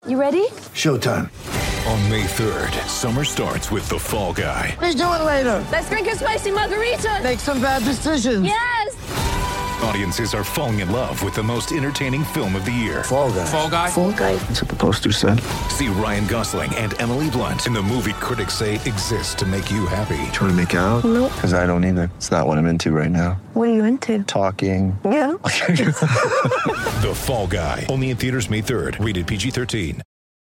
You ready? Showtime. On May 3rd, summer starts with The Fall Guy. Let's do it later. Let's drink a spicy margarita. Make some bad decisions. Yes! Audiences are falling in love with the most entertaining film of the year. Fall Guy. Fall Guy? Fall guy. That's what the poster said. See Ryan Gosling and Emily Blunt in the movie critics say exists to make you happy. Trying to make it out? Nope. Because I don't either. It's not what I'm into right now. What are you into? Talking. Yeah. The Fall Guy. Only in theaters May 3rd. Rated PG-13.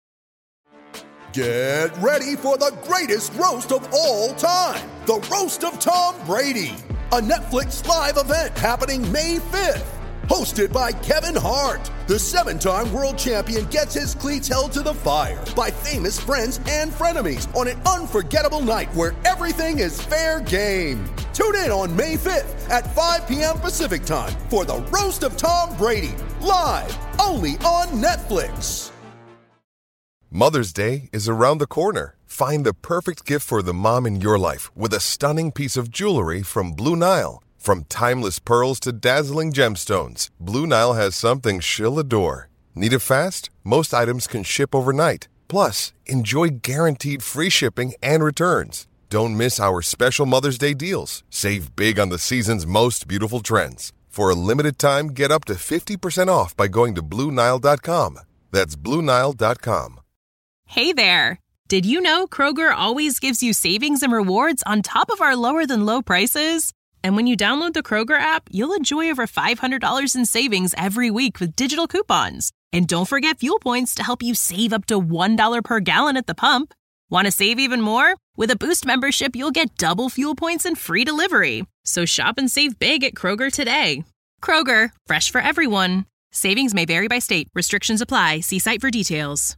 Get ready for the greatest roast of all time. The Roast of Tom Brady. A Netflix live event happening May 5th. Hosted by Kevin Hart. The 7-time world champion gets his cleats held to the fire by famous friends and frenemies on an unforgettable night where everything is fair game. Tune in on May 5th at 5 p.m. Pacific time for the Roast of Tom Brady. Live only on Netflix. Mother's Day is around the corner. Find the perfect gift for the mom in your life with a stunning piece of jewelry from Blue Nile. From timeless pearls to dazzling gemstones, Blue Nile has something she'll adore. Need it fast? Most items can ship overnight. Plus, enjoy guaranteed free shipping and returns. Don't miss our special Mother's Day deals. Save big on the season's most beautiful trends. For a limited time, get up to 50% off by going to BlueNile.com. That's BlueNile.com. Hey there! Did you know Kroger always gives you savings and rewards on top of our lower-than-low prices? And when you download the Kroger app, you'll enjoy over $500 in savings every week with digital coupons. And don't forget fuel points to help you save up to $1 per gallon at the pump. Want to save even more? With a Boost membership, you'll get double fuel points and free delivery. So shop and save big at Kroger today. Kroger, fresh for everyone. Savings may vary by state. Restrictions apply. See site for details.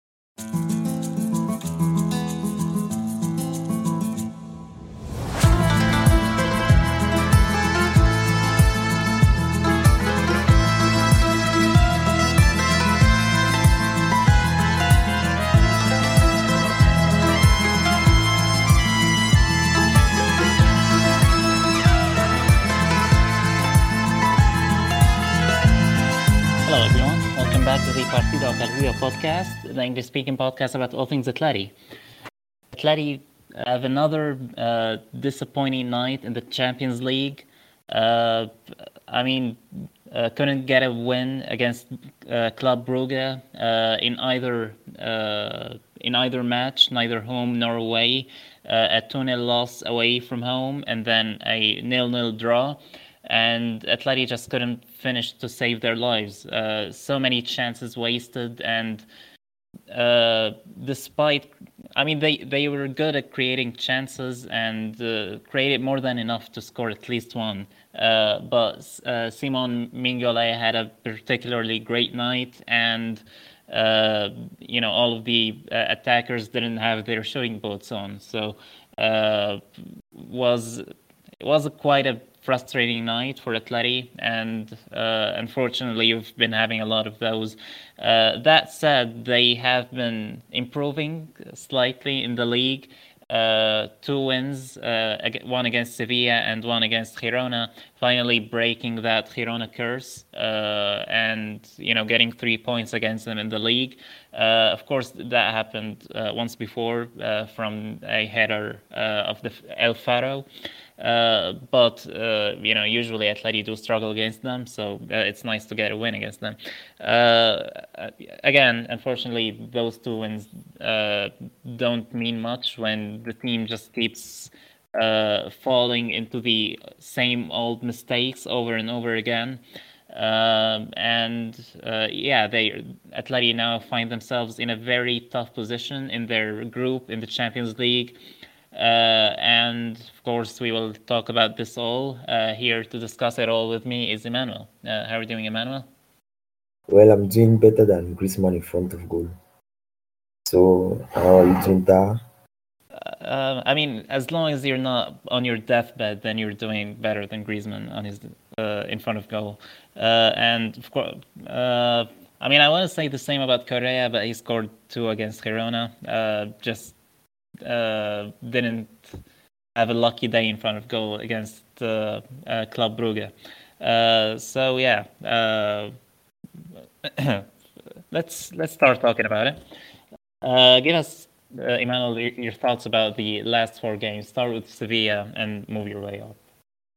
Hello everyone, welcome back to the Partido Carrillo podcast, the English-speaking podcast about all things Atleti. Atleti have another disappointing night in the Champions League. Couldn't get a win against Club Brugge in either match, neither home nor away. A 2-0 loss away from home, and then a 0-0 draw. And Atleti just couldn't finish to save their lives. So many chances wasted, and they were good at creating chances and created more than enough to score at least one. But Simon Mignolet had a particularly great night, and all of the attackers didn't have their shooting boots on. So it was quite a frustrating night for Atleti, and unfortunately you've been having a lot of those. That said, they have been improving slightly in the league. 2 wins, one against Sevilla and one against Girona, finally breaking that Girona curse and getting 3 points against them in the league. Of course, that happened once before from a header of the El Faro. But usually Atleti do struggle against them, so it's nice to get a win against them. Again, unfortunately, those 2 wins don't mean much when the team just keeps falling into the same old mistakes over and over again. Atleti now find themselves in a very tough position in their group in the Champions League. And of course, we will talk about this all. Here to discuss it all with me is Emmanuel. How are you doing, Emmanuel? Well, I'm doing better than Griezmann in front of goal. So, how are you doing that? As long as you're not on your deathbed, then you're doing better than Griezmann on his in front of goal. And of course, I want to say the same about Correa, but he scored 2 against Girona. Didn't have a lucky day in front of goal against Club Brugge. let's start talking about it. Give us, Emmanuel, your thoughts about the last 4 games. Start with Sevilla and move your way up.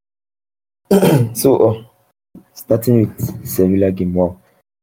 So, starting with Sevilla game, wow.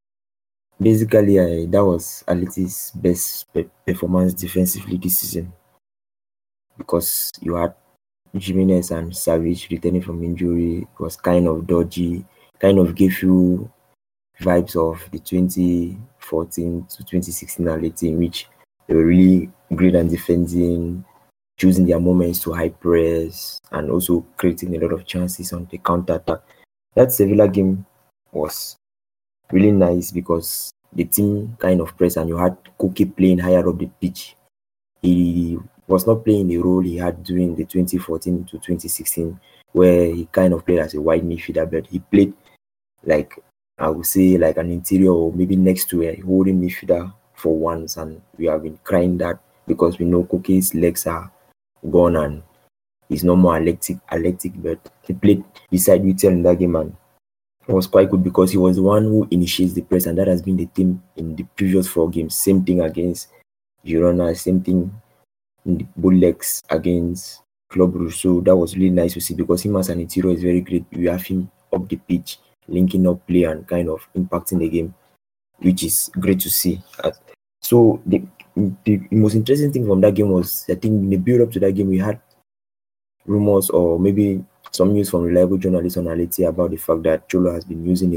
Basically, that was Atleti's best performance defensively this season, because you had Jimenez and Savic returning from injury. It was kind of dodgy, kind of gave you vibes of the 2014 to 2016 Atleti, in which they were really great at defending, choosing their moments to high press, and also creating a lot of chances on the counter attack. That Sevilla game was really nice because the team kind of pressed, and you had Koke playing higher up the pitch. He was not playing the role he had during the 2014 to 2016, where he kind of played as a wide midfielder, but he played like, I would say, like an interior or maybe next to a holding midfielder for once, and we have been crying that because we know Koke's legs are gone and he's no more athletic, but he played beside Witzel in that game, and it was quite good because he was the one who initiates the press, and that has been the theme in the previous 4 games. Same thing against Girona, same thing in the both legs against Club Rouge. So that was really nice to see because him as an interior is very great. You have him up the pitch, linking up play and kind of impacting the game, which is great to see. So the most interesting thing from that game was, I think in the build up to that game, we had rumors or maybe some news from reliable journalists on Atleti about the fact that Cholo has been using a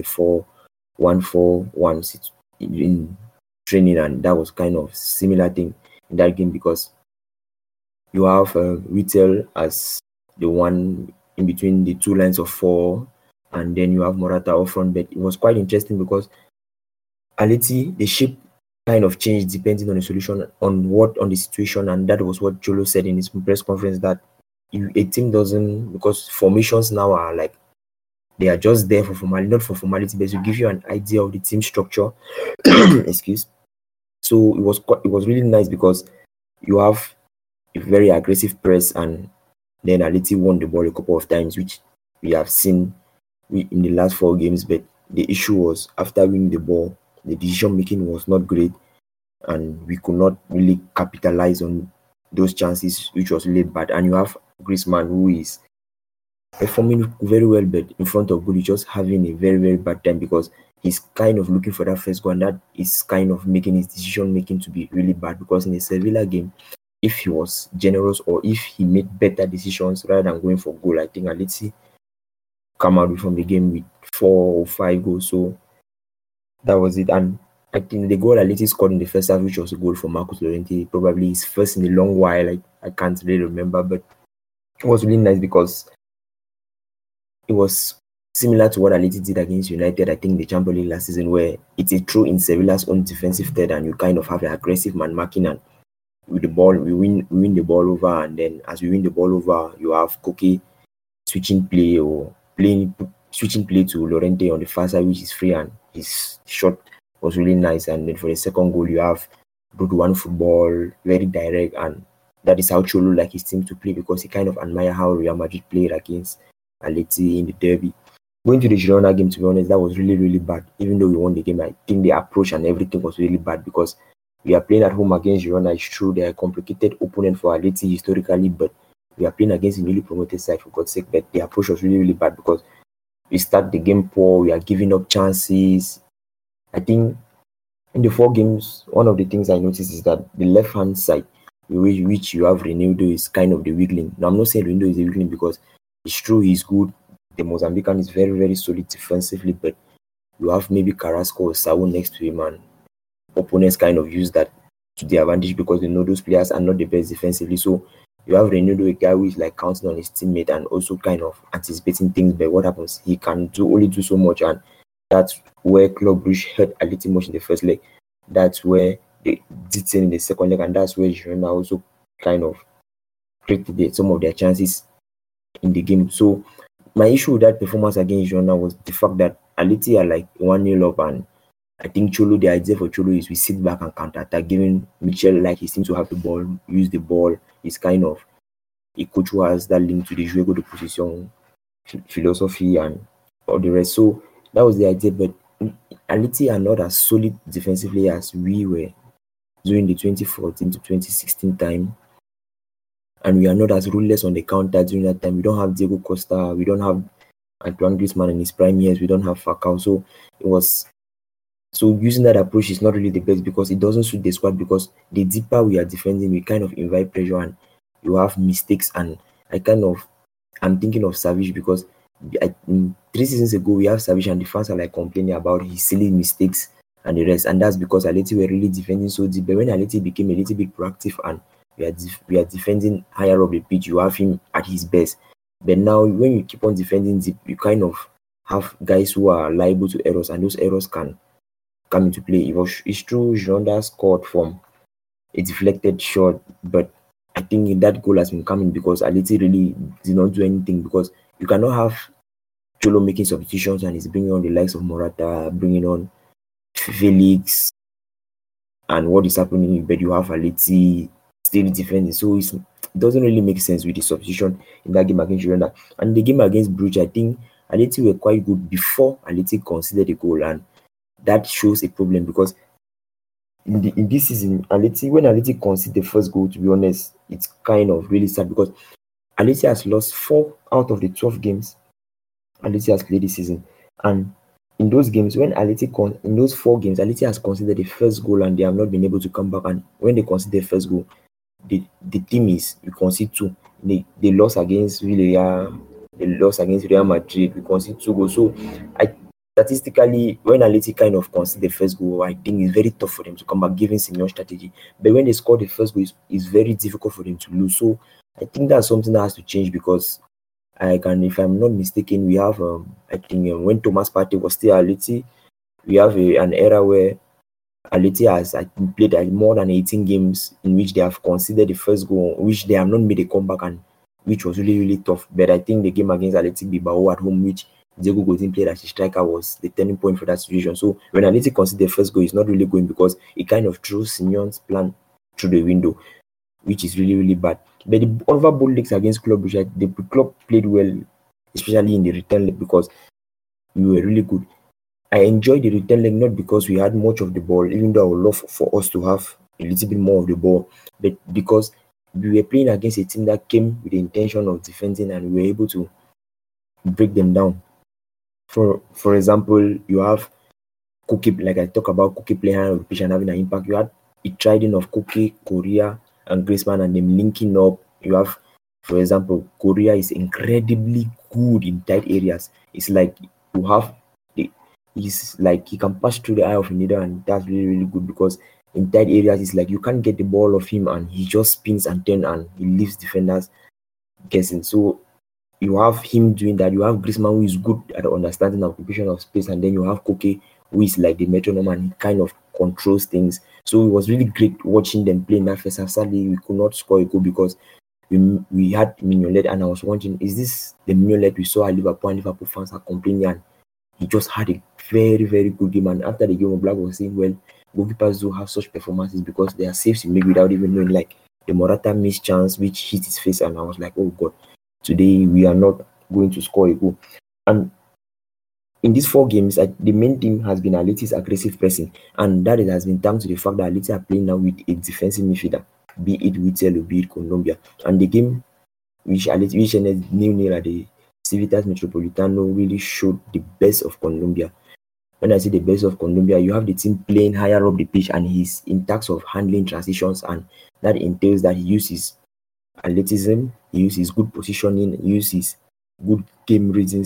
4-1-4-1 in training, and that was kind of similar thing in that game because you have Witzel as the one in between the 2 lines of 4, and then you have Morata up front. But it was quite interesting because Atleti, the shape kind of changed depending on the solution, on the situation, and that was what Cholo said in his press conference, that a team doesn't, because formations now are like, they are just there for formality, not for formality, but to give you an idea of the team structure. Excuse. So it was really nice because you have a very aggressive press, and then Atleti won the ball a couple of times, which we have seen in the last 4 games. But the issue was, after winning the ball, the decision making was not great, and we could not really capitalize on those chances, which was really bad. And you have Griezmann, who is performing very well, but in front of goal, he's just having a very, very bad time because he's kind of looking for that first goal, and that is kind of making his decision making to be really bad. Because in the Sevilla game, if he was generous or if he made better decisions rather than going for goal, I think Atleti come out from the game with 4 or 5 goals. So that was it. And I think the goal Atleti scored in the first half, which was a goal for Marcos Llorente, probably his first in a long while. I can't really remember, but it was really nice because it was similar to what Atleti did against United, I think, the Champions League last season, where it's a throw in Sevilla's own defensive third, and you kind of have an aggressive man marking, and with the ball, we win the ball over, and then as we win the ball over, you have Koke switching play to Llorente on the far side, which is free, and his shot was really nice. And then for the second goal, you have brute one football, very direct, and that is how Cholo like his team to play, because he kind of admire how Real Madrid played against Atleti in the derby. Going to the Girona game, to be honest, that was really, really bad. Even though we won the game, I think the approach and everything was really bad because we are playing at home against Girona. It's true, they are a complicated opponent for Atleti historically, but we are playing against a newly promoted side, for God's sake. But the approach was really, really bad because we start the game poor, we are giving up chances. I think in the 4 games, one of the things I noticed is that the left-hand side, which you have Reinildo, is kind of the weakling. Now, I'm not saying Reinildo is a weakling because it's true, he's good. The Mozambican is very, very solid defensively, but you have maybe Carrasco or Saul next to him, and opponents kind of use that to their advantage because they know those players are not the best defensively. So you have Reinildo, a guy who is like counting on his teammate and also kind of anticipating things, but what happens? He can only do so much, and that's where Club Brugge hurt a little much in the first leg. That's where they did in the second leg, and that's where Girona also kind of created some of their chances in the game. So my issue with that performance against Girona was the fact that Atleti are like 1-0 up, and I think Cholo, the idea for Cholo is we sit back and counter-attack, giving Michel, like he seems to have the ball, use the ball. He's kind of a coach who has that link to the jouer de position philosophy and all the rest. So that was the idea, but Aliti are not as solid defensively as we were during the 2014 to 2016 time. And we are not as ruthless on the counter during that time. We don't have Diego Costa. We don't have Antoine Griezmann in his prime years. We don't have Falcao. So using that approach is not really the best because it doesn't suit the squad, because the deeper we are defending, we kind of invite pressure and you have mistakes. And I'm thinking of Savage because 3 seasons ago we have Savage and the fans are like complaining about his silly mistakes and the rest. And that's because Aleti were really defending so deep. But when Aleti became a little bit proactive and we are defending higher up the pitch, you have him at his best. But now when you keep on defending deep, you kind of have guys who are liable to errors, and those errors can come into play. It's true Gironda scored from a deflected shot, but I think that goal has been coming because Aleti really did not do anything, because you cannot have Cholo making substitutions and he's bringing on the likes of Morata, bringing on Felix, and what is happening, but you have Aleti still defending. So it doesn't really make sense with the substitution in that game against Gironda. And the game against Bruges, I think Aleti were quite good before Aleti conceded a goal, and that shows a problem because in this season, when Aleti conceded the first goal, to be honest, it's kind of really sad because Aleti has lost 4 out of the 12 games Aleti has played this season. And in those games, in those 4 games, Aleti has conceded the first goal and they have not been able to come back. And when they conceded the first goal, the team we concede 2. They lost against Villarreal, they lost against Real Madrid, we concede 2 goals. So statistically, when Aleti kind of concede the first goal, I think it's very tough for them to come back, given Simeone's strategy. But when they score the first goal, it's very difficult for them to lose. So I think that's something that has to change because if I'm not mistaken, we have, when Thomas Partey was still Aleti, we have an era where Aleti has played more than 18 games in which they have conceded the first goal, which they have not made a comeback, and which was really, really tough. But I think the game against Athletic Bilbao at home, which Diego Godin played as a striker, was the turning point for that situation. So when Athletic conceded the first goal, it's not really going because it kind of threw Simeone's plan through the window, which is really, really bad. But the other both legs against Club Brugge, the club played well, especially in the return leg, because we were really good. I enjoyed the return leg not because we had much of the ball, even though I would love for us to have a little bit more of the ball, but because we were playing against a team that came with the intention of defending and we were able to break them down. For example, you have Koke, like I talk about Koke playing on the pitch and having an impact. You had a trading of Koke, Correa, and Griezmann and them linking up. You have, for example, Correa is incredibly good in tight areas. It's like he's like he can pass through the eye of a needle, and that's really, really good because in tight areas, it's like you can't get the ball off him and he just spins and turns and he leaves defenders guessing. So you have him doing that. You have Griezmann, who is good at understanding the occupation of space, and then you have Koke, who is like the metronome and he kind of controls things. So it was really great watching them play in that first half. Sadly, we could not score a goal because we had Mignolet, and I was wondering, is this the Mignolet we saw at Liverpool? And Liverpool fans are complaining, and he just had a very, very good game. And after the game, Black was saying, well, goalkeepers do have such performances because they are saves you make without even knowing. Like the Morata missed chance which hit his face, and I was like, oh God, today we are not going to score a goal. And in these 4 games, the main theme has been Atleti's aggressive pressing, and that has been thanks to the fact that Atleti are playing now with a defensive midfielder, be it Witsel or be it Colombia. And the game which ended 0-0 at the Civitas Metropolitano really showed the best of Colombia. When I say the best of Colombia, you have the team playing higher up the pitch, and he's in terms of handling transitions, and that entails that he uses athleticism, he uses good positioning, he uses good game reading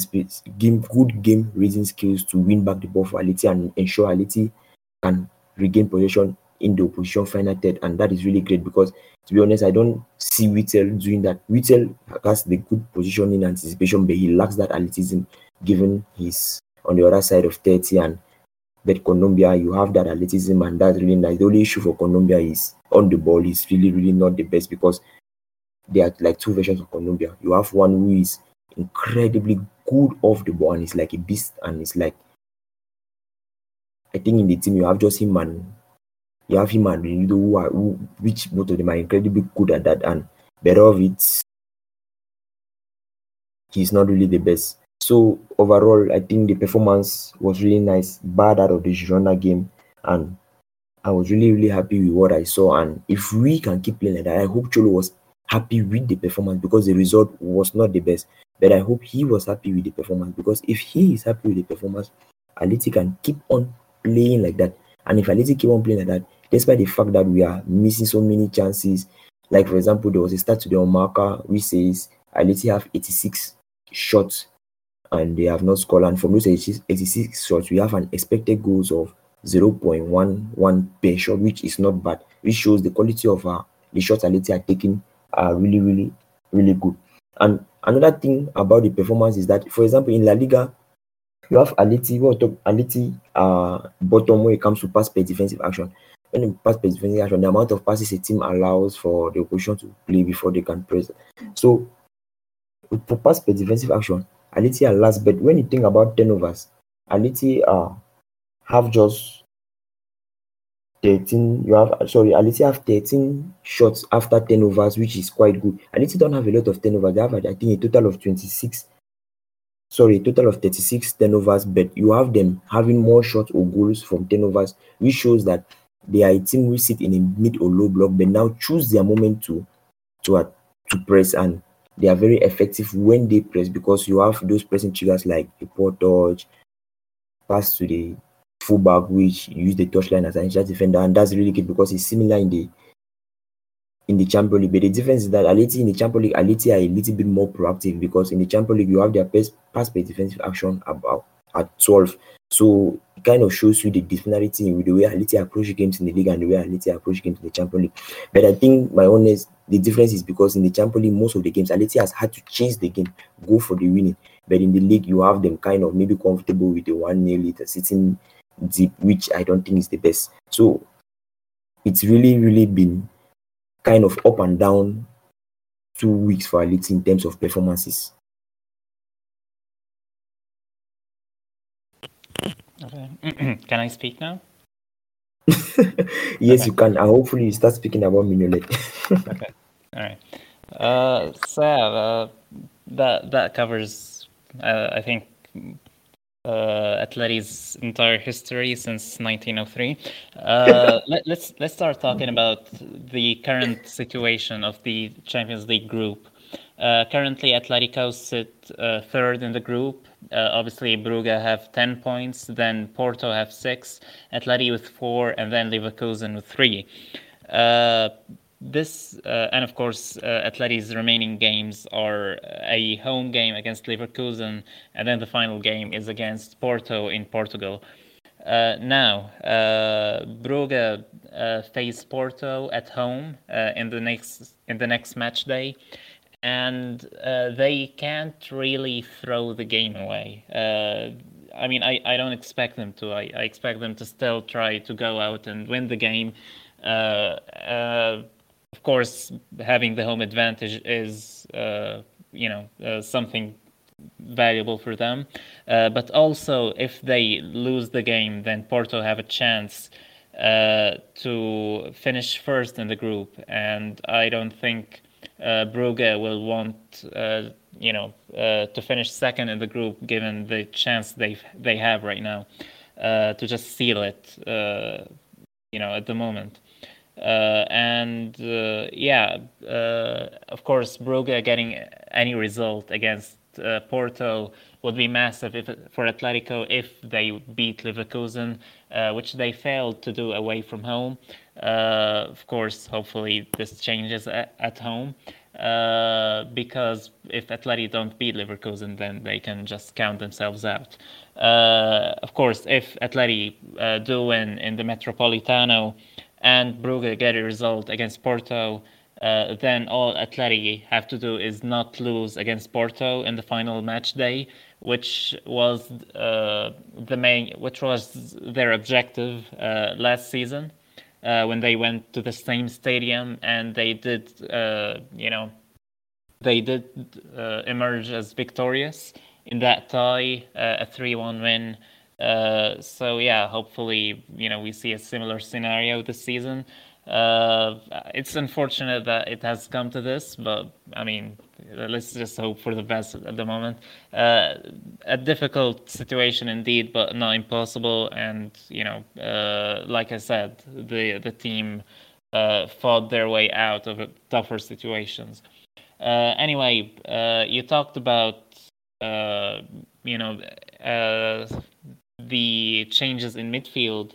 skills to win back the ball for Atleti and ensure Atleti can regain possession in the opposition final third. And that is really great because, to be honest, I don't see Witsel doing that. Witsel has the good positioning and anticipation, but he lacks that athleticism given he's on the other side of 30. But Colombia, you have that athleticism, and that's really nice. The only issue for Colombia is on the ball is really, really not the best because there are like 2 versions of Colombia. You have one who is incredibly good off the ball and it's like a beast, and it's like, I think in the team you have just him and Ronaldo, which both of them are incredibly good at that, and better of it, he's not really the best. So overall, I think the performance was really nice, bad out of the Girona game, and I was really, really happy with what I saw. And if we can keep playing like that, I hope Cholo was happy with the performance because the result was not the best. But I hope he was happy with the performance because if he is happy with the performance, Aliti can keep on playing like that. And if Aliti keep on playing like that, despite the fact that we are missing so many chances, like for example, there was a stat today on marker which says Aliti have 86 shots and they have not scored. And from those 86 shots, we have an expected goals of 0.11 per shot, which is not bad, which shows the quality of the shots Aleti are taking are really, really, really good. And another thing about the performance is that, for example, in La Liga, you have Aleti, bottom when it comes to pass per defensive action. When you pass per defensive action, the amount of passes a team allows for the opposition to play before they can press. So for pass per defensive action, Aleti are last, but when you think about turnovers, Aleti have just 13. Aleti have 13 shots after turnovers, which is quite good. Aleti don't have a lot of turnovers. They have, I think, a total of 36 turnovers, but you have them having more shots or goals from turnovers, which shows that they are a team who sit in a mid or low block, but now choose their moment to press, and they are very effective when they press because you have those pressing triggers like a poor touch, pass to the fullback, which use the touchline as an initial defender, and that's really good because it's similar in the Champions League. But the difference is that Aleti in the Champions League, Aleti are a little bit more proactive because in the Champions League you have their pass per defensive action about at 12. So it kind of shows you the disparity with the way Aleti approach games in the league and the way Aleti approach games in the Champions League. But I think the difference is because in the Champions League, most of the games Aleti has had to change the game, go for the winning. But in the league, you have them kind of maybe comfortable with the 1-0 lead sitting deep, which I don't think is the best. So it's really, really been kind of up and down 2 weeks for Aleti in terms of performances. Okay. Can I speak now? Yes, okay. You can. And hopefully you start speaking about Mignolet. Okay. All right. That covers, I think, Atleti's entire history since 1903. Let's start talking about the current situation of the Champions League group. Currently, Atletico sit third in the group. Obviously, Brugge have 10 points, then Porto have 6, Atleti with 4, and then Leverkusen with 3. And of course, Atleti's remaining games are a home game against Leverkusen, and then the final game is against Porto in Portugal. Now, Brugge face Porto at home in the next match day, and they can't really throw the game away. I mean, I don't expect them to. I expect them to still try to go out and win the game. Of course, having the home advantage is, something valuable for them. But also, if they lose the game, then Porto have a chance to finish first in the group. And I don't think Brugge will want, to finish second in the group, given the chance they have right now to just seal it, at the moment. Of course, Brugge getting any result against Porto would be massive for Atletico if they beat Leverkusen, which they failed to do away from home. Of course, hopefully this changes at home, because if Atleti don't beat Leverkusen, then they can just count themselves out. Of course, if Atleti do win in the Metropolitano and Brugge get a result against Porto, then all Atleti have to do is not lose against Porto in the final match day, which was their objective last season when they went to the same stadium, and they did emerge as victorious in that tie, a 3-1 win So yeah, hopefully, we see a similar scenario this season. It's unfortunate that it has come to this, but I mean, let's just hope for the best at the moment. A difficult situation indeed, but not impossible. And like I said, the team fought their way out of tougher situations. Anyway, you talked about the changes in midfield.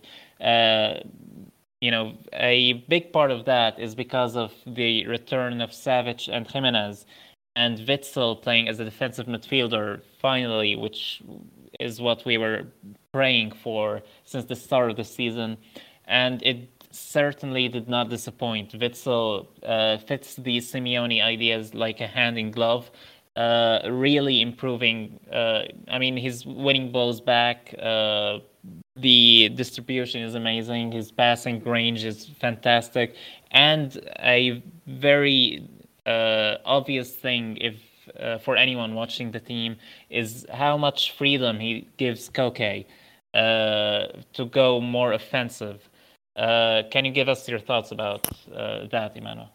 A big part of that is because of the return of Savic and Jimenez, and Witsel playing as a defensive midfielder finally, which is what we were praying for since the start of the season. And it certainly did not disappoint. Witsel fits the Simeone ideas like a hand in glove, really improving. He's winning balls back. The distribution is amazing. His passing range is fantastic. And a very obvious thing for anyone watching the team is how much freedom he gives Koke to go more offensive. Can you give us your thoughts about that, Emmanuel?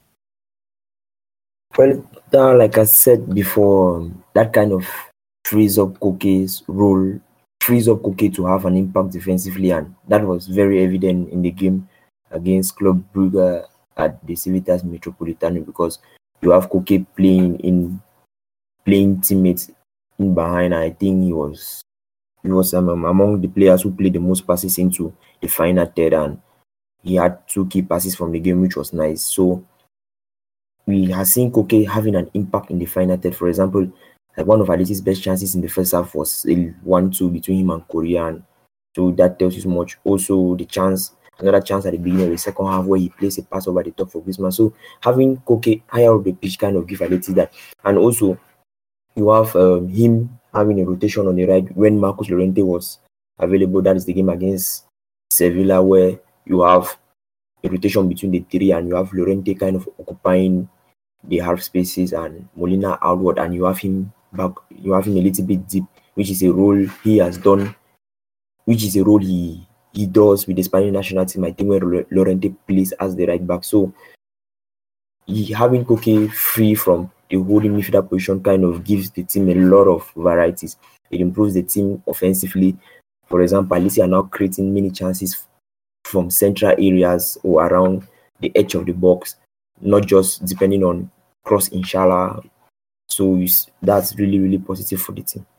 Well, like I said before, that kind of frees up Koke's role, frees up Koke to have an impact defensively, and that was very evident in the game against Club Brugge at the Civitas Metropolitano, because you have Koke playing teammates in behind. I think he was among the players who played the most passes into the final third, and he had 2 key passes from the game, which was nice. So we have seen Koke having an impact in the final third. For example, one of Alisi's best chances in the first half was a 1-2 between him and Korean. So that tells you so much. Also, another chance at the beginning of the second half where he plays a pass over the top for Griezmann. So having Koke higher up the pitch kind of give Alesi that. And also, you have him having a rotation on the right when Marcos Llorente was available. That is the game against Sevilla, where you have a rotation between the 3, and you have Llorente kind of occupying the half spaces and Molina outward, and you have him back. You have him a little bit deep, which is a role he has done, which is a role he does with the Spanish national team. I think where Llorente plays as the right back. So having Koke free from the holding midfielder position kind of gives the team a lot of varieties. It improves the team offensively. For example, Alesi are now creating many chances from central areas or around the edge of the box, not just depending on cross, inshallah. So that's really, really positive for the team.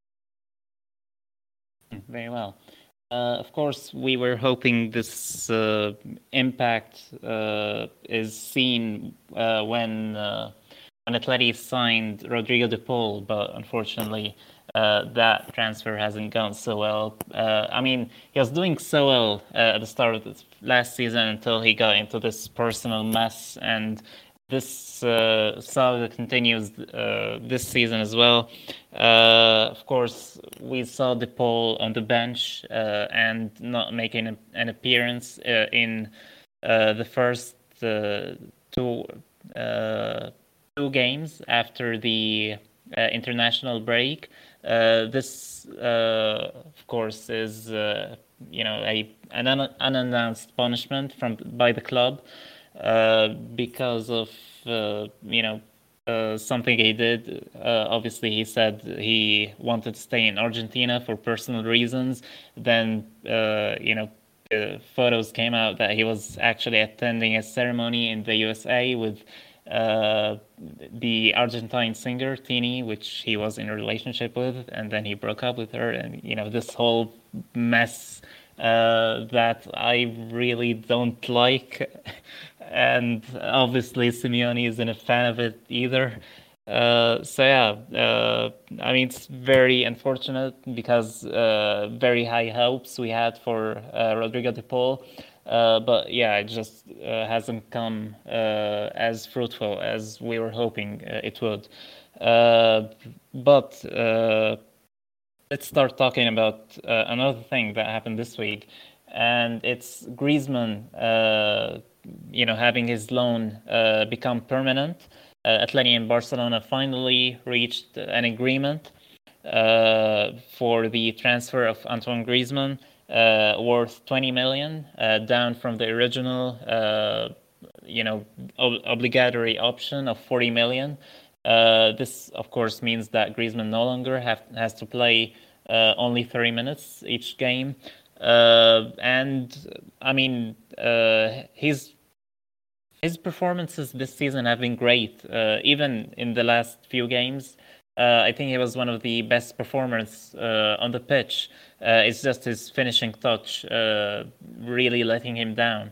Very well. Of course, we were hoping this impact is seen when Atleti signed Rodrigo de Paul, but unfortunately that transfer hasn't gone so well. He was doing so well at the start of the last season until he got into this personal mess, and this saga continues this season as well. Of course, we saw De Paul on the bench and not making an appearance in the first two games after the international break. This, of course, is an unannounced punishment by the club because of something he did. Obviously, he said he wanted to stay in Argentina for personal reasons. Then photos came out that he was actually attending a ceremony in the USA with the Argentine singer Tini, which he was in a relationship with, and then he broke up with her, and this whole mess that I really don't like, and obviously Simeone isn't a fan of it either. It's very unfortunate because very high hopes we had for Rodrigo de Paul. But yeah, it just hasn't come as fruitful as we were hoping it would. But let's start talking about another thing that happened this week, and it's Griezmann, having his loan become permanent. Atleti and Barcelona finally reached an agreement. for the transfer of Antoine Griezmann, worth 20 million, down from the original, obligatory option of 40 million. This, of course, means that Griezmann no longer has to play only 30 minutes each game. And I mean, his performances this season have been great, even in the last few games. I think he was one of the best performers on the pitch. It's just his finishing touch really letting him down.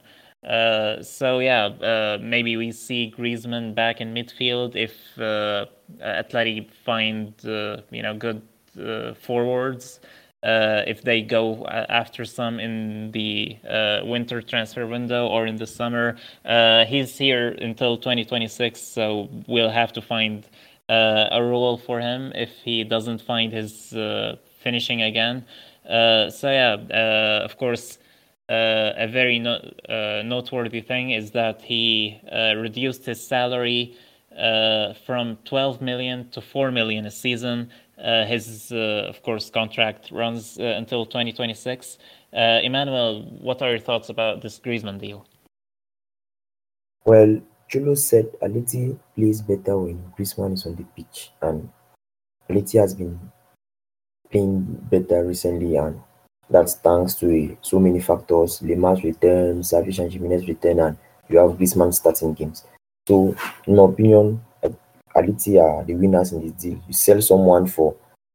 Maybe we see Griezmann back in midfield if Atleti find good forwards. If they go after some in the winter transfer window or in the summer. He's here until 2026, so we'll have to find a role for him if he doesn't find his finishing again. Of course, a very noteworthy thing is that he reduced his salary from 12 million to 4 million a season. His, of course, contract runs until 2026. Emmanuel, what are your thoughts about this Griezmann deal? Well, Cholo said Atleti plays better when Griezmann is on the pitch, and Atleti has been playing better recently, and that's thanks to so many factors. Lemar's return, Savic and Jimenez return, and you have Griezmann starting games. So, in my opinion, Atleti are the winners in this deal. You sell someone for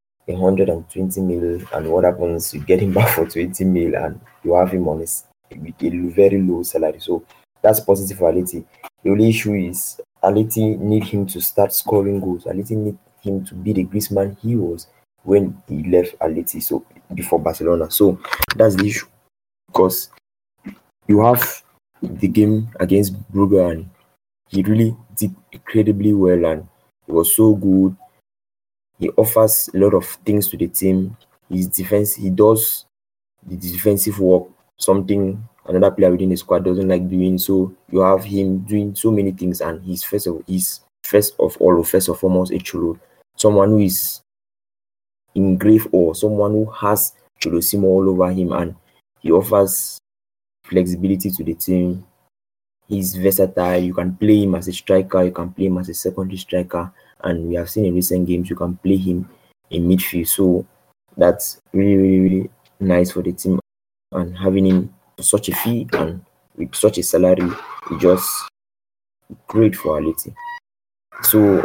120 mil, and what happens? You get him back for 20 mil, and you have him on with a very low salary. So that's positive for Atleti. The only issue is Atleti need him to start scoring goals. Atleti need him to be the Griezmann he was when he left Atleti, so before Barcelona. So that's the issue, because you have the game against Brugge, and he really did incredibly well, and he was so good. He offers a lot of things to the team. His defense, he does the defensive work, something another player within the squad doesn't like doing. So you have him doing so many things, and he's first of foremost a Cholo, someone who is in grave awe, someone who has Cholosimo all over him, and he offers flexibility to the team. He's versatile. You can play him as a striker, you can play him as a secondary striker, and we have seen in recent games you can play him in midfield. So that's really, really, really nice for the team, and having him for such a fee and with such a salary is just great for Atleti. So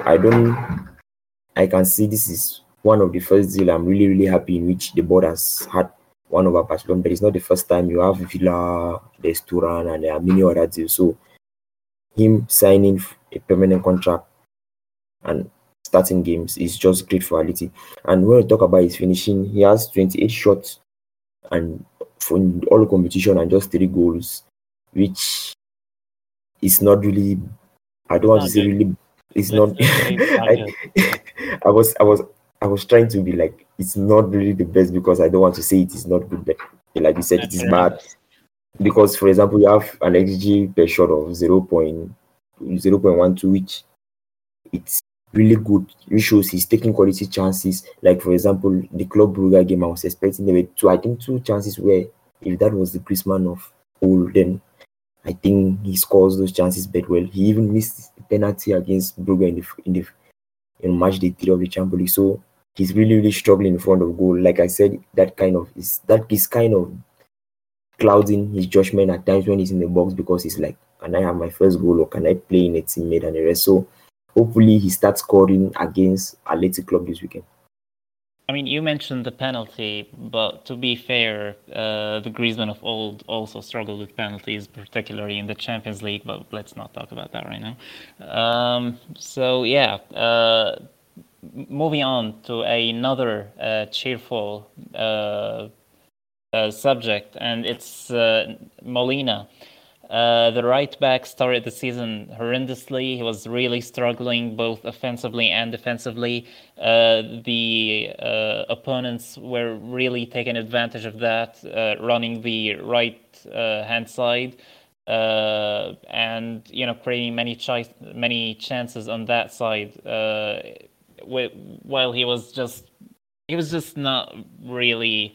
I can see this is one of the first deal I'm really, really happy in which the board has had one over Barcelona, but it's not the first time. You have Villa, there's Turan, and there are many other deals. So him signing a permanent contract and starting games is just great for Atleti. And when we talk about his finishing, he has 28 shots and from all competition and just 3 goals, which is not really. I don't want to say really. It's not. I was trying to be like, it's not really the best, because I don't want to say it is not good, but like you said, it is bad. Because, for example, you have an XG per shot of 0.12, which it's really good. It shows he's taking quality chances. Like, for example, the Club Brugge game, I was expecting there were 2 chances where, if that was the Griezmann of old, then I think he scores those chances but well. He even missed the penalty against Brugge in match day 3 of the Champions League. So he's really, really struggling in front of goal. Like I said, that is kind of clouding his judgment at times when he's in the box, because he's like, can I have my first goal, or can I play in a teammate and the rest? So hopefully he starts scoring against Athletic Club this weekend. I mean, you mentioned the penalty, but to be fair, the Griezmann of old also struggled with penalties, particularly in the Champions League, but let's not talk about that right now. Moving on to another cheerful subject, and it's Molina. The right back started the season horrendously. He was really struggling both offensively and defensively. The opponents were really taking advantage of that, running the right hand side, and creating many chances on that side. While he was just he was just not really,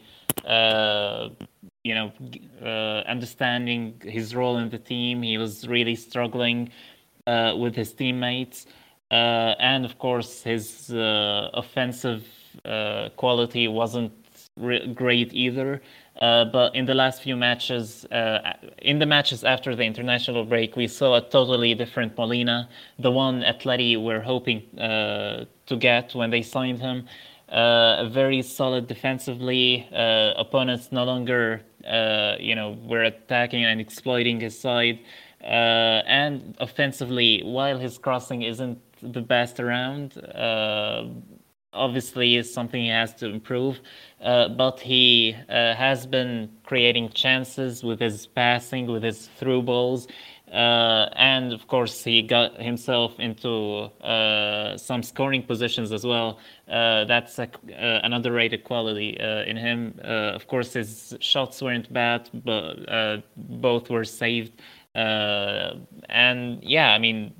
understanding his role in the team. He was really struggling with his teammates, and of course his offensive quality wasn't great either. But in the last few matches, in the matches after the international break, we saw a totally different Molina, the one Atleti were hoping to get when they signed him. Very solid defensively. Opponents no longer, were attacking and exploiting his side. And offensively, while his crossing isn't the best around, obviously is something he has to improve, but he has been creating chances with his passing, with his through balls, and of course he got himself into some scoring positions as well. That's an underrated quality in him. Of course his shots weren't bad, but both were saved. And yeah, I mean,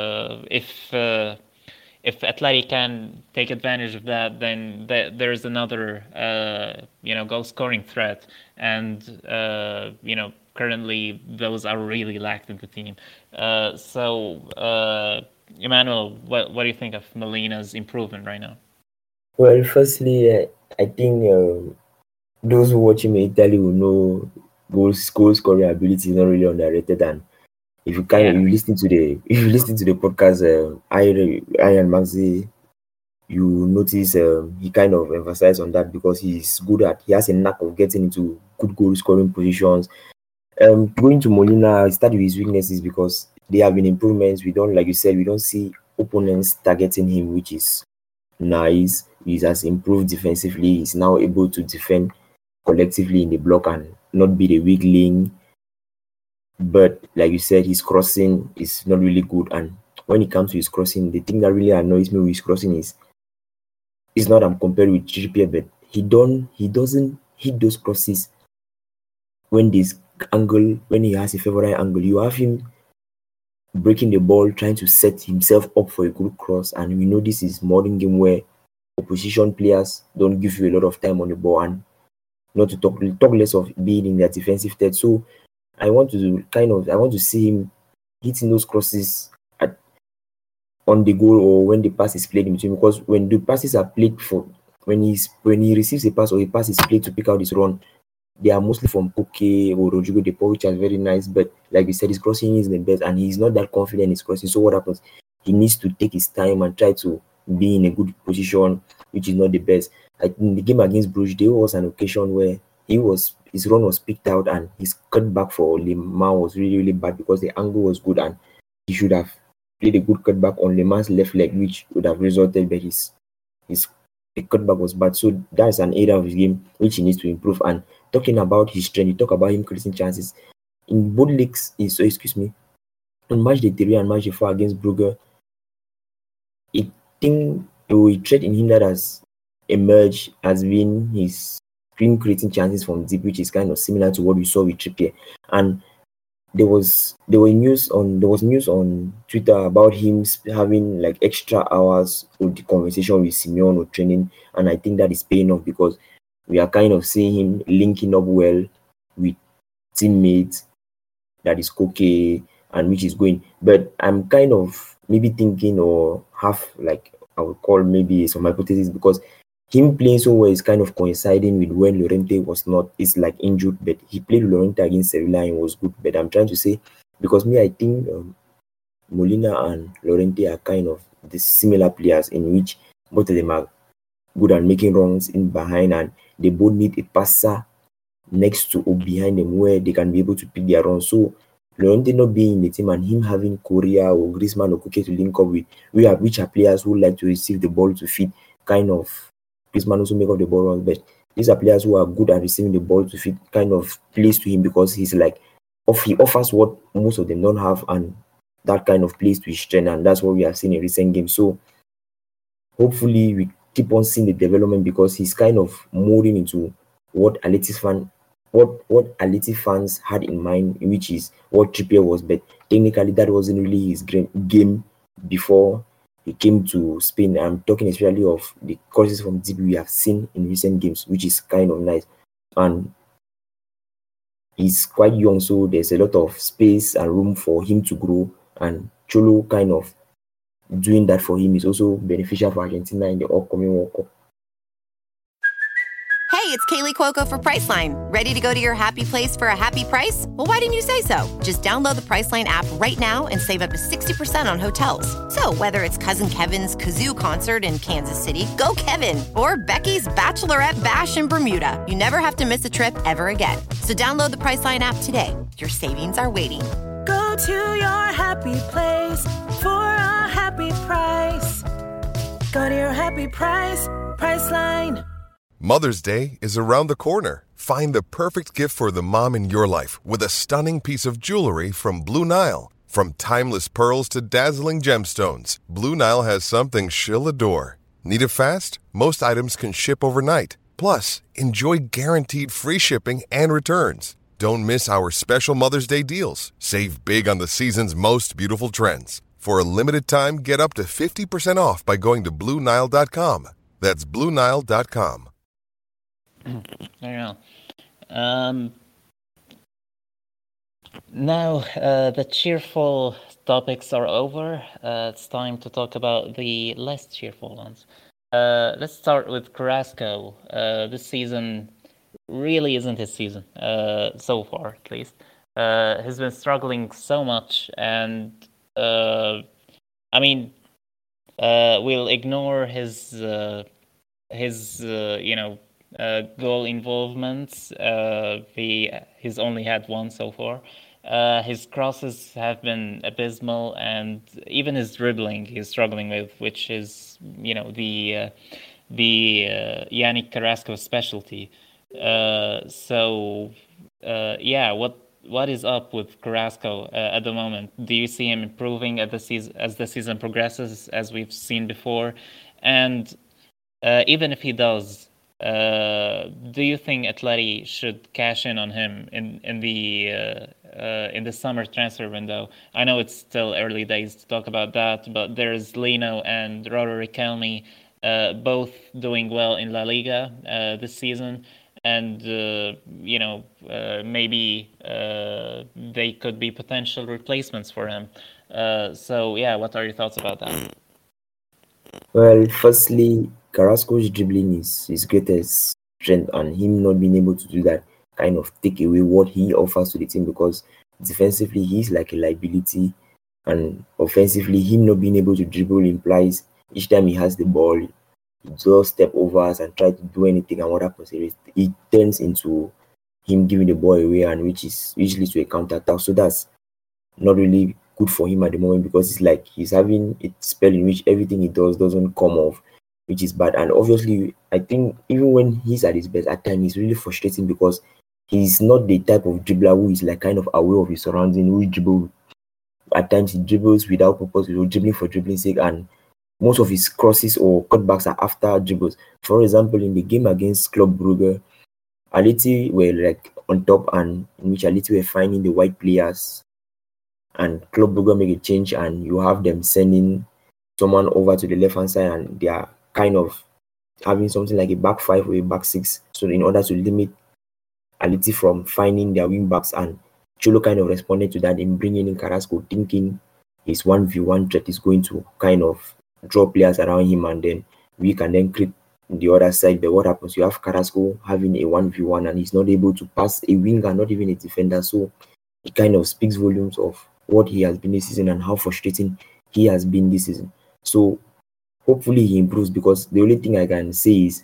if Atleti can take advantage of that, then there's another, goal scoring threat. And, currently those are really lacked in the team. Emmanuel, what do you think of Molina's improvement right now? Well, firstly, I think those who watch him in Italy will know goal scoring ability is not really underrated. And if you listen to the podcast, Ian Maxey, you notice he kind of emphasized on that because he has a knack of getting into good goal scoring positions. Going to Molina, started with his weaknesses because there have been improvements. We don't see opponents targeting him, which is nice. He has improved defensively. He's now able to defend collectively in the block and not be the weak link. But like you said, his crossing is not really good. And when it comes to his crossing, the thing that really annoys me with his crossing is not I'm compared with Trippier, but he doesn't hit those crosses when he has a favorite angle. You have him breaking the ball, trying to set himself up for a good cross. And we know this is modern game where opposition players don't give you a lot of time on the ball, and not to talk less of being in their defensive third. So I want to see him hitting those crosses on the goal, or when the pass is played in between, because when the passes are played when he receives a pass or a pass is played to pick out his run, they are mostly from Koke or Rodrigo De Paul, which are very nice, but like we said, his crossing is the best and he's not that confident in his crossing. So what happens? He needs to take his time and try to be in a good position, which is not the best. In the game against Bruges, there was an occasion where his run was picked out and his cutback for Le Mans was really, really bad because the angle was good and he should have played a good cutback on Le Mans' left leg, which would have resulted, but his cutback was bad. So that's an area of his game which he needs to improve. And talking about his strength, you talk about him creating chances in both leagues. On match day 3 and match day 4 against Brugge, I think a trait in him that has emerged has been his creating chances from deep, which is kind of similar to what we saw with Trippier. And there was news on Twitter about him having like extra hours of the conversation with Simeone or training, and I think that is paying off because we are kind of seeing him linking up well with teammates, that is Koke, and which is going. But I'm kind of maybe thinking, or half like I would call maybe some hypothesis, because him playing so well is kind of coinciding with when Llorente was not, is like injured, but he played Llorente against Sevilla and was good. But I'm trying to say, because I think Molina and Llorente are kind of the similar players in which both of them are good at making runs in behind, and they both need a passer next to or behind them where they can be able to pick their runs. So Llorente not being in the team and him having Correa or Griezmann or Koke to link up with, which are players who like to receive the ball to feed, kind of Griezmann also make up the ball runs, but these are players who are good at receiving the ball to feed, kind of plays to him, because he's like, he offers what most of them don't have, and that kind of plays to his strength, and that's what we have seen in recent games. So hopefully we keep on seeing the development, because he's kind of molding into what Atleti fans had in mind, which is what Trippier was, but technically that wasn't really his game before he came to Spain. I'm talking especially of the courses from deep we have seen in recent games, which is kind of nice. And he's quite young, so there's a lot of space and room for him to grow. And Cholo kind of doing that for him is also beneficial for Argentina in the upcoming World Cup. Hey, it's Kaylee Cuoco for Priceline. Ready to go to your happy place for a happy price? Well, why didn't you say so? Just download the Priceline app right now and save up to 60% on hotels. So whether it's Cousin Kevin's Kazoo Concert in Kansas City, go Kevin, or Becky's Bachelorette Bash in Bermuda, you never have to miss a trip ever again. So download the Priceline app today. Your savings are waiting. Go to your happy place for a happy price. Go to your happy price, Priceline. Mother's Day is around the corner. Find the perfect gift for the mom in your life with a stunning piece of jewelry from Blue Nile. From timeless pearls to dazzling gemstones, Blue Nile has something she'll adore. Need it fast? Most items can ship overnight. Plus, enjoy guaranteed free shipping and returns. Don't miss our special Mother's Day deals. Save big on the season's most beautiful trends. For a limited time, get up to 50% off by going to BlueNile.com. That's BlueNile.com. There you go. Now the cheerful topics are over. It's time to talk about the less cheerful ones. Let's start with Carrasco. This season really isn't his season, so far at least. He's been struggling so much, and we'll ignore his goal involvements. He's only had one so far. His crosses have been abysmal, and even his dribbling he's struggling with, which is the Yannick Carrasco specialty. What is up with Carrasco at the moment? Do you see him improving as the season progresses, as we've seen before? And even if he does, do you think Atleti should cash in on him in the summer transfer window? I know it's still early days to talk about that, but there's Lino and Roro Riquelme both doing well in La Liga this season, and maybe they could be potential replacements for him. What are your thoughts about that? Well, firstly, Carrasco's dribbling is his greatest strength, and him not being able to do that kind of take away what he offers to the team, because defensively he's like a liability, and offensively him not being able to dribble implies each time he has the ball, he does step overs and try to do anything, and what happens is it turns into him giving the ball away, and which leads to a counter attack. So that's not really good for him at the moment, because it's like he's having a spell in which everything he does doesn't come off, which is bad. And obviously, I think even when he's at his best, at times he's really frustrating, because he's not the type of dribbler who is like kind of aware of his surroundings, who dribble. At times he dribbles without purpose, dribbling for dribbling's sake, and most of his crosses or cutbacks are after dribbles. For example, in the game against Club Brugge, Atleti were like on top, and in which Atleti were finding the wide players, and Club Brugge make a change, and you have them sending someone over to the left hand side, and they are kind of having something like a back five or a back six. So in order to limit Atleti from finding their wing backs, and Cholo kind of responded to that in bringing in Carrasco, thinking his 1v1 threat is going to kind of draw players around him, and then we can then creep the other side. But what happens? You have Carrasco having a 1v1, and he's not able to pass a winger, not even a defender. So it kind of speaks volumes of what he has been this season and how frustrating he has been this season. So hopefully he improves, because the only thing I can say is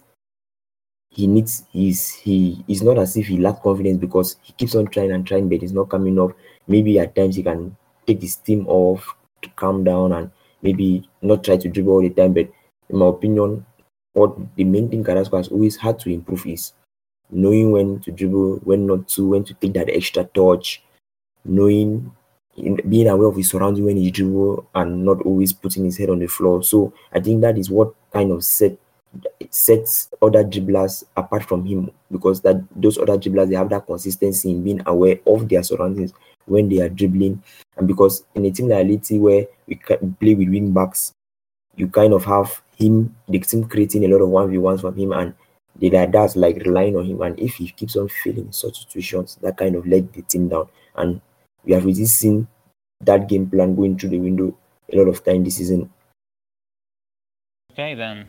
he's not as if he lacks confidence, because he keeps on trying and trying, but it's not coming off. Maybe at times he can take his steam off to calm down and maybe not try to dribble all the time. But in my opinion, what the main thing Carrasco has always had to improve is knowing when to dribble, when not to, when to take that extra touch, being aware of his surroundings when he dribble, and not always putting his head on the floor. So I think that is what kind of sets other dribblers apart from him, because that those other dribblers, they have that consistency in being aware of their surroundings when they are dribbling. And because in a team like Atleti, where we play with wing backs, you kind of have him, the team creating a lot of 1v1s from him, and that's like relying on him. And if he keeps on failing in such situations, that kind of let the team down. And we have really seen that game plan going through the window a lot of time this season. Okay, then.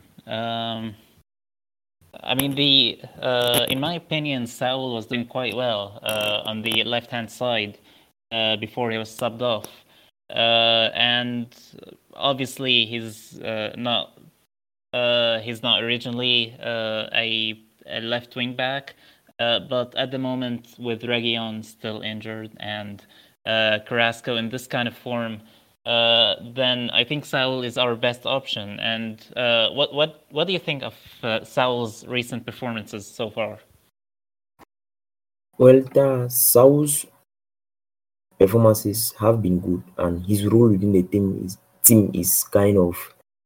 I mean, in my opinion, Saul was doing quite well on the left-hand side before he was subbed off. And obviously he's not originally a left wing back, but at the moment with Reguilón still injured and Carrasco in this kind of form, then I think Saul is our best option. And what do you think of Saul's recent performances so far? Well, Saul's performances have been good, and his role within the team is kind of,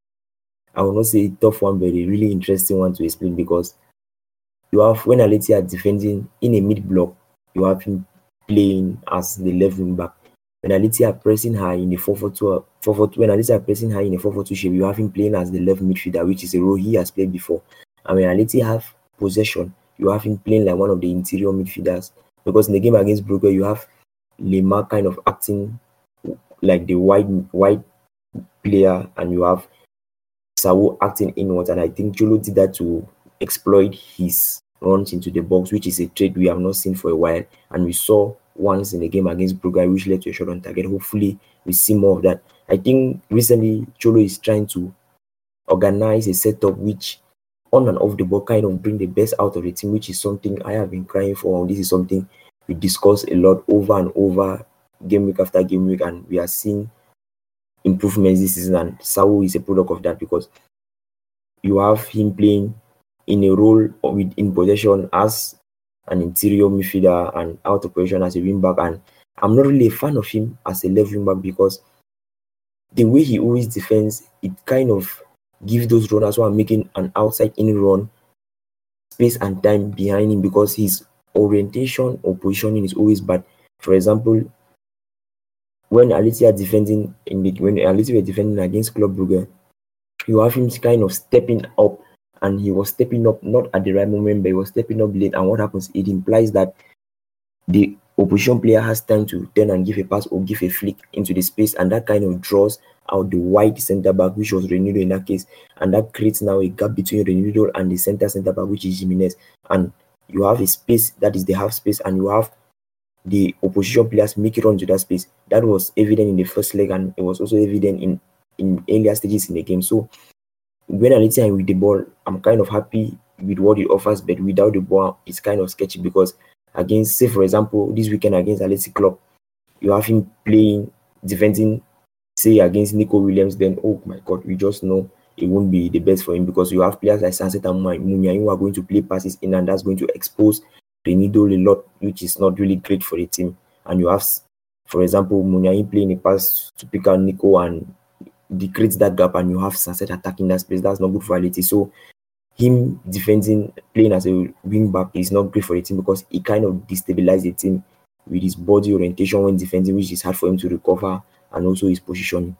I will not say a tough one, but a really interesting one to explain, because you have, when Aleti are defending in a mid block, you have him playing as the left wing back. When Aleti are pressing high in the 4-4-2, when Aleti are pressing high in the 4-4-2 shape, you have him playing as the left midfielder, which is a role he has played before. And when Aleti have possession, you have him playing like one of the interior midfielders, because in the game against Brugge, you have Lemar kind of acting like the wide player, and you have Saul acting inwards. And I think Cholo did that to exploit his runs into the box, which is a trait we have not seen for a while, and we saw once in the game against Brugge, which led to a shot on target. Hopefully we see more of that. I think recently Cholo is trying to organize a setup which on and off the ball kind of bring the best out of the team, which is something I have been crying for. This is something we discuss a lot over and over, game week after game week, and we are seeing improvements this season, and Saul is a product of that, because you have him playing in a role in possession as an interior midfielder and out of position as a wing back. And I'm not really a fan of him as a left wing back, because the way he always defends, it kind of gives those runners who are making an outside in run space and time behind him, because his orientation or positioning is always bad. For example, when Aleti are defending were defending against Club Brugge, you have him kind of stepping up, and he was stepping up not at the right moment, but he was stepping up late. And what happens? It implies that the opposition player has time to turn and give a pass or give a flick into the space, and that kind of draws out the wide centre back, which was Reinildo in that case, and that creates now a gap between Reinildo and the centre back, which is Jimenez. And you have a space that is the half space, and you have the opposition players make it onto that space. That was evident in the first leg, and it was also evident in earlier stages in the game. So when Aleti are with the ball, I'm kind of happy with what he offers, but without the ball, it's kind of sketchy, because against, say for example, this weekend against Aleti Club, you have him playing, defending, say against Nico Williams, then oh my God, we just know it won't be the best for him, because you have players like Sanset and Munya who are going to play passes in, and that's going to expose Reinildo a lot, which is not really great for the team. And you have, for example, Munya playing a pass to pick out Nico, and creates that gap, and you have Sanset attacking that space. That's not good for Aleti. So him defending, playing as a wing back is not great for the team, because he kind of destabilizes the team with his body orientation when defending, which is hard for him to recover, and also his positioning.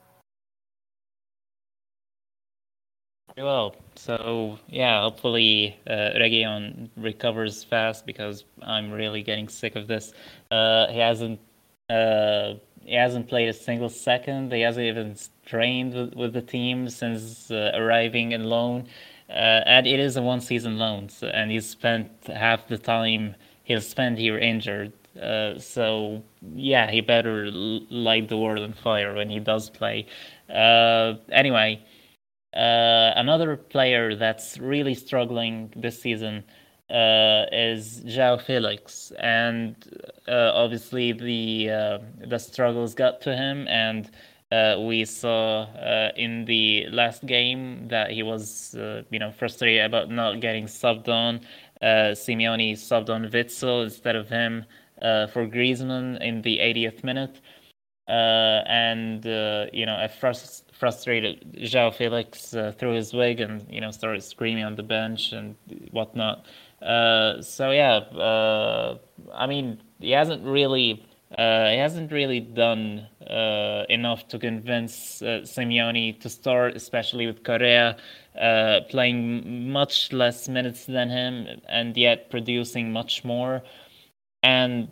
Well, so yeah, hopefully Reguilón recovers fast, because I'm really getting sick of this. He hasn't played a single second. He hasn't even trained with the team since arriving in loan, and it is a one-season loan, and he's spent half the time he'll spend here injured. So yeah, he better light the world on fire when he does play. Anyway. Another player that's really struggling this season is João Felix, and obviously the struggles got to him, and we saw in the last game that he was frustrated about not getting subbed on. Simeone subbed on Witsel instead of him for Griezmann in the 80th minute. And a frustrated João Felix threw his wig and started screaming on the bench and whatnot. So yeah, I mean, he hasn't really He hasn't really done enough to convince Simeone to start, especially with Correa playing much less minutes than him and yet producing much more. And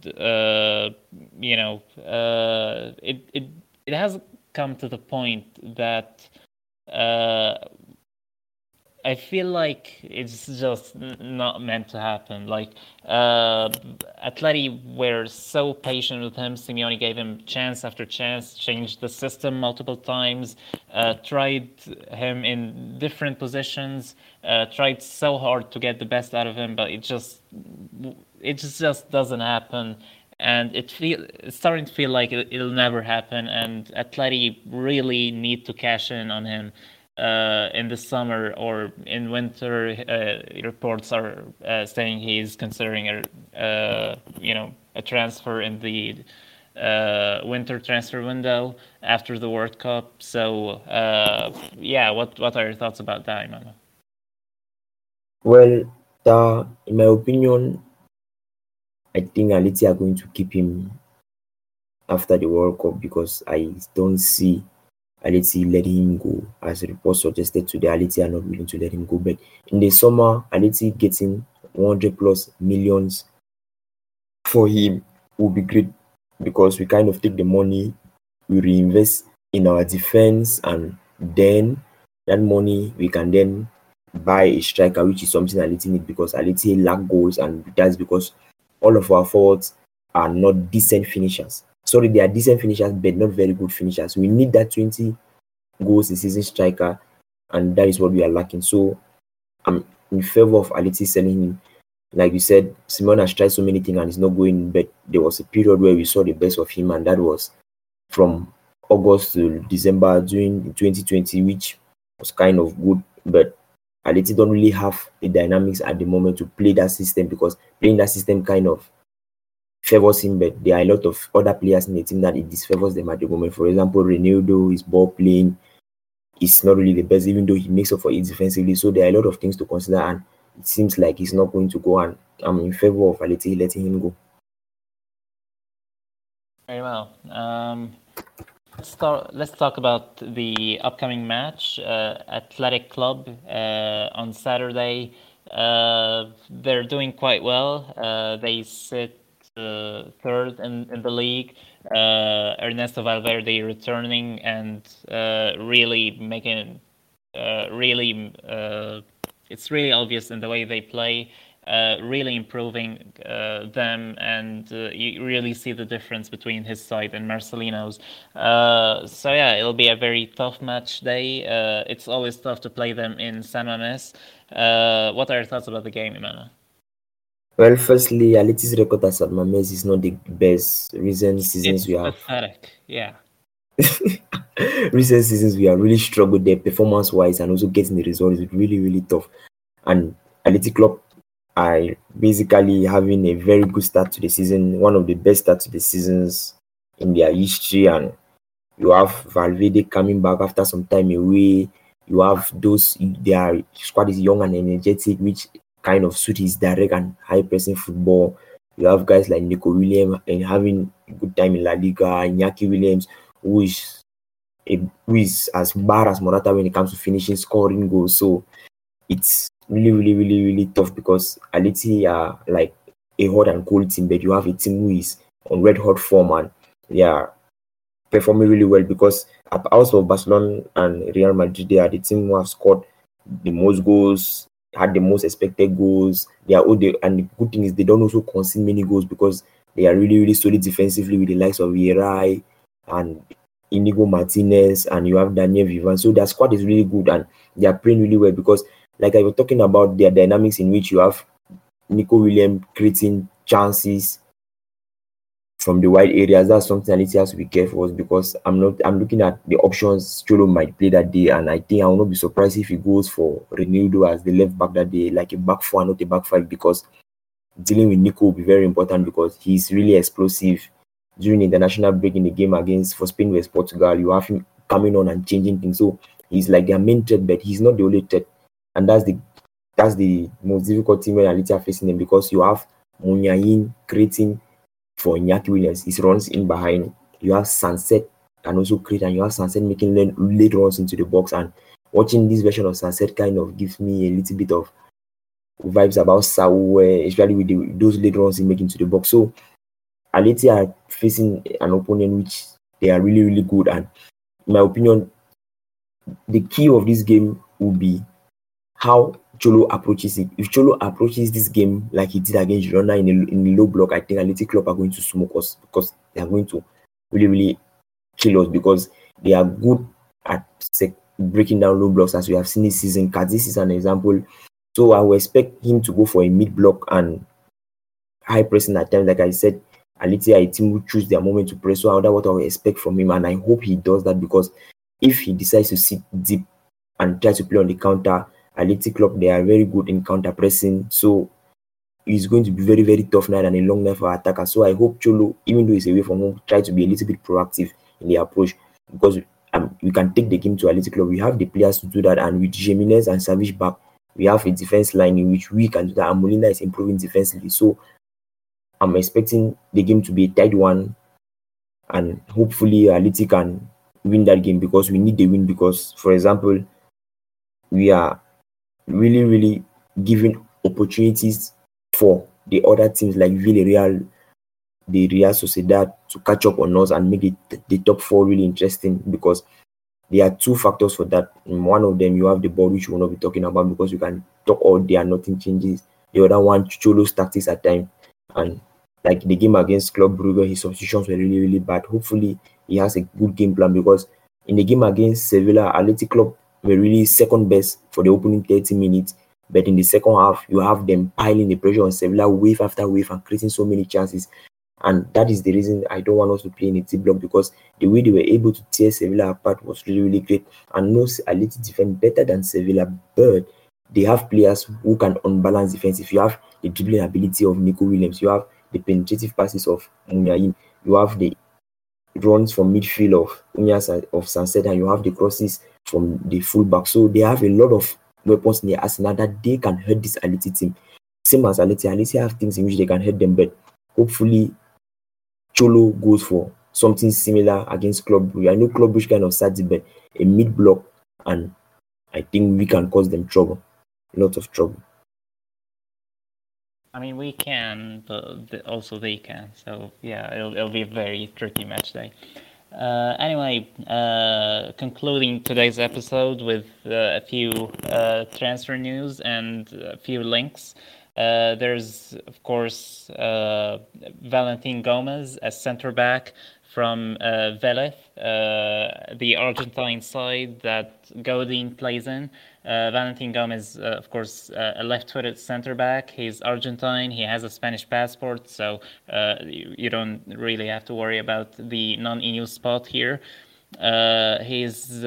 it has come to the point that I feel like it's just not meant to happen. Like, Atleti were so patient with him. Simeone gave him chance after chance, changed the system multiple times, tried him in different positions, tried so hard to get the best out of him, but it just doesn't happen. And it's starting to feel like it'll never happen. And Atleti really need to cash in on him. In the summer or in winter, reports are saying he's considering a transfer in the winter transfer window after the World Cup. So what are your thoughts about that, Emmanuel? Well, in my opinion, I think Atleti are going to keep him after the World Cup because I don't see Atleti letting him go. As reports suggested today, Atleti are not willing to let him go. But in the summer, Atleti getting 100 plus millions for him will be great because we kind of take the money, we reinvest in our defense, and then that money we can then buy a striker, which is something Atleti need because Atleti lack goals, and that's because all of our forwards are not decent finishers. Sorry, they are decent finishers, but not very good finishers. We need that 20 goals a season striker, and that is what we are lacking. So I'm in favor of Atleti selling him. Like you said, Simeone has tried so many things and it's not going, but there was a period where we saw the best of him, and that was from August to December during 2020, which was kind of good. But Atleti don't really have the dynamics at the moment to play that system because playing that system kind of favors him, but there are a lot of other players in the team that it disfavors them at the moment. For example, Reinildo, his ball playing is not really the best, even though he makes up for it defensively. So there are a lot of things to consider, and it seems like he's not going to go, and I'm in favor of Atleti letting him go. Very well. Let's talk about the upcoming match, Athletic Club on Saturday. They're doing quite well. They sit third in the league. Ernesto Valverde returning and really making it's really obvious in the way they play, really improving them, and you really see the difference between his side and Marcelino's. So yeah, it'll be a very tough match day. It's always tough to play them in San Mamés. What are your thoughts about the game, Emmanuel? Well, firstly, Atleti's record at San Mamés is not the best. Recent seasons we have. Pathetic, yeah. Recent seasons we have really struggled there performance-wise, and also getting the results is really, really tough. And Athletic Club are basically having a very good start to the season, one of the best starts to the seasons in their history. And you have Valverde coming back after some time away. You have their squad is young and energetic, which kind of suit his direct and high pressing football. You have guys like Nico Williams and having a good time in La Liga, Iñaki Williams, who is as bad as Morata when it comes to finishing, scoring goals. So it's really, really, really, really tough because Atleti are like a hot and cold team, but you have a team who is on red hot form and they are performing really well because also Barcelona and Real Madrid, they are the team who have scored the most goals, had the most expected goals. And the good thing is they don't also concede many goals because they are really, really solid defensively with the likes of Vieira and Inigo Martinez, and you have Daniel Vivan. So their squad is really good and they are playing really well because, like I was talking about, their dynamics in which you have Nico Williams creating chances from the wide areas. That's something Atleti has to be careful with because I'm looking at the options Cholo might play that day, and I think I will not be surprised if he goes for Reinildo as the left back that day, like a back four, not a back five, because dealing with Nico will be very important because he's really explosive. During the international break in the game for Spain vs Portugal, you have him coming on and changing things. So he's like their main threat, but he's not the only threat. And that's the most difficult thing when Atleti are facing them because you have Munyain creating for Iñaki Williams. He runs in behind. You have Sunset can also create, and you have Sunset making late runs into the box. And watching this version of Sunset kind of gives me a little bit of vibes about Saul, especially with those late runs he making to the box. So Aleti are facing an opponent which they are really, really good. And in my opinion, the key of this game will be how Cholo approaches it. If Cholo approaches this game like he did against Girona in the low block, I think Athletic Club are going to smoke us because they are going to really, really kill us because they are good at breaking down low blocks as we have seen this season. This is an example. So I will expect him to go for a mid block and high pressing at times. Like I said, Athletic team will choose their moment to press. So that's what I will expect from him, and I hope he does that because if he decides to sit deep and try to play on the counter, Athletic Club, they are very good in counter pressing. So it's going to be very, very tough night and a long night for attackers. So I hope Cholo, even though he's away from home, try to be a little bit proactive in the approach because we can take the game to Athletic Club. We have the players to do that, and with Jimenez and Savage back, we have a defense line in which we can do that. And Molina is improving defensively. So I'm expecting the game to be a tight one, and hopefully Athletic can win that game because we need the win. Because, for example, we are really, really giving opportunities for the other teams like Villarreal, the Real Sociedad to catch up on us and make the top four really interesting because there are two factors for that. In one of them, you have the ball, which we will not be talking about because you can talk all day and nothing changes. The other one, Cholo's tactics at times. And like the game against Club Brugge, his substitutions were really, really bad. Hopefully, he has a good game plan because in the game against Sevilla, Athletic Club were really second best for the opening 30 minutes. But in the second half, you have them piling the pressure on Sevilla wave after wave and creating so many chances. And that is the reason I don't want us to play in a T block because the way they were able to tear Sevilla apart was really, really great. And no Athletic defend better than Sevilla, but they have players who can unbalance defense. If you have the dribbling ability of Nico Williams, you have the penetrative passes of Munyain, you have the runs from midfield of Unyas of Sunset, and you have the crosses from the fullback. So they have a lot of weapons in their arsenal that they can hurt this Athletic team. Same as Athletic have things in which they can hurt them, but hopefully Cholo goes for something similar against Club Brugge. I know Club Brugge kind of starts it, but a mid block, and I think we can cause them trouble, lots of trouble. I mean, we can, but also they can. So yeah, it'll be a very tricky match day. Anyway, concluding today's episode with a few transfer news and a few links. There's, of course, Valentin Gomez as center back from Vélez, the Argentine side that Godin plays in. Valentin Gomez, of course, a left-footed center back. He's Argentine. He has a Spanish passport, so you don't really have to worry about the non-EU spot here. He's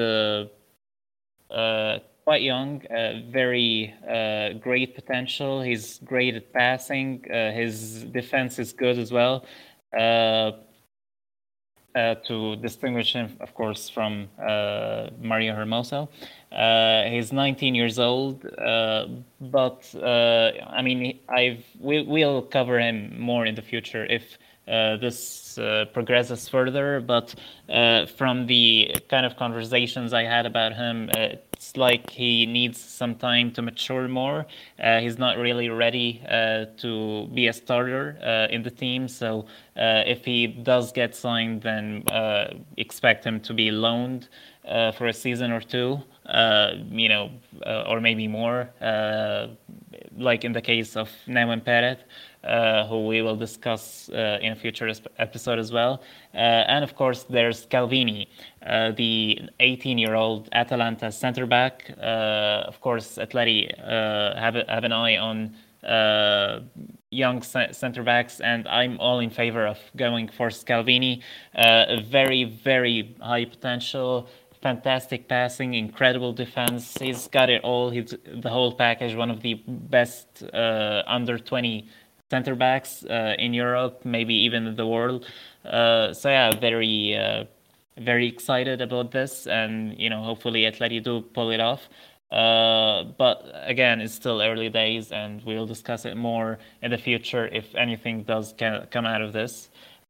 quite young, very great potential. He's great at passing. His defense is good as well. To distinguish him, of course, from Mario Hermoso. He's 19 years old, but I mean, we'll cover him more in the future if this progresses further. But from the kind of conversations I had about him, it's like he needs some time to mature more. He's not really ready to be a starter in the team. So if he does get signed, then expect him to be loaned for a season or two, or maybe more, like in the case of Neumann Perez, who we will discuss in a future episode as well. And of course, there's Calvini, the 18-year-old Atalanta center back. Of course, Atleti have an eye on young center backs, and I'm all in favor of going for Scalvini. Very, very high potential, fantastic passing, incredible defense. He's got it all. He's the whole package. One of the best under 20 center backs in Europe, maybe even in the world. So yeah, very excited about this, and hopefully Atleti do pull it off. But again, it's still early days, and we'll discuss it more in the future if anything does come out of this.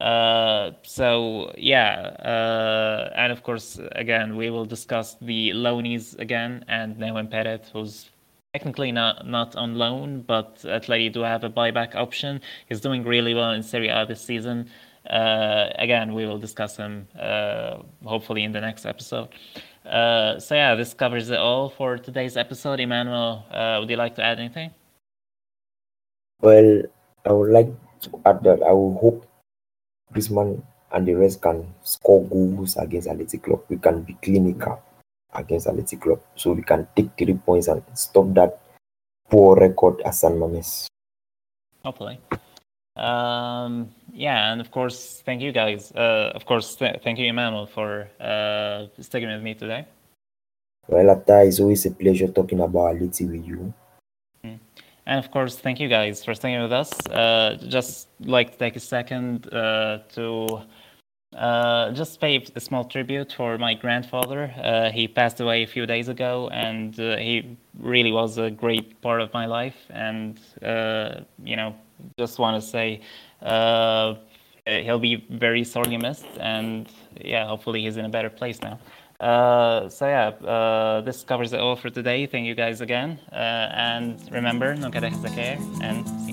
So yeah, and of course, again, we will discuss the loanies again, and Neuen Peret, who's technically not on loan, but Atleti do have a buyback option. He's doing really well in Serie A this season. Again, we will discuss him hopefully in the next episode. So yeah, this covers it all for today's episode. Emmanuel, would you like to add anything? Well, I would like to add that I will hope Griezmann and the rest can score goals against Athletic Club. We can be clinical against Athletic Club, so we can take 3 points and stop that poor record at San Mamés. Hopefully. Yeah, and of course, thank you guys. Of course, thank you, Emmanuel, for sticking with me today. Well, Atta, it's always a pleasure talking about Atleti with you. And of course, thank you guys for staying with us. Just like to take a second to just pay a small tribute for my grandfather. He passed away a few days ago, and he really was a great part of my life. And just want to say he'll be very sorely missed, and yeah, hopefully he's in a better place now. So yeah, this covers it all for today. Thank you guys again, and remember, no querer and see you.